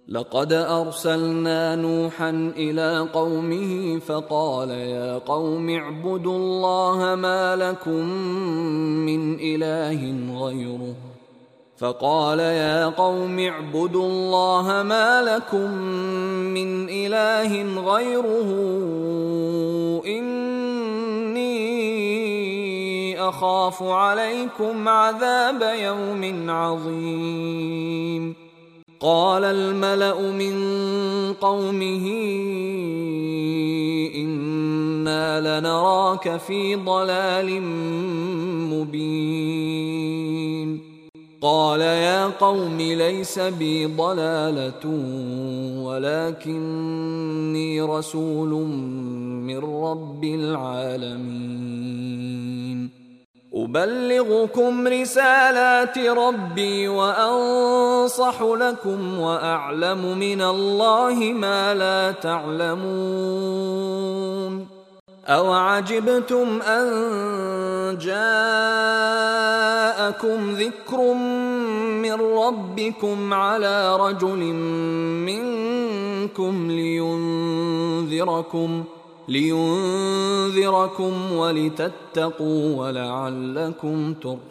لقد أرسلنا نوحا إلى قومه فقال يا قوم اعبدوا الله ما لكم من إله غيره إني أخاف عليكم عذاب يوم عظيم. قال الملأ من قومه إنا لنراك في ضلال مبين. قال يا قوم ليس بي ضلالة ولكني رسول من رب العالمين. أبلغكم رسالات ربي وأنصح لكم وأعلم من الله ما لا تعلمون. أوعجبتم أن جاءكم ذكر من ربكم على رجل منكم لينذركم ولتتقوا ولعلكم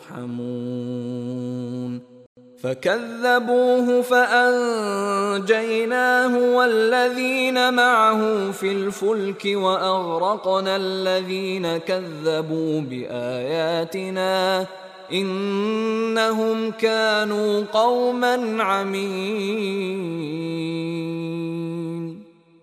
ترحمون. فكذبوه فأنجيناه والذين معه في الفلك وأغرقنا الذين كذبوا بآياتنا إنهم كانوا قوما عمين.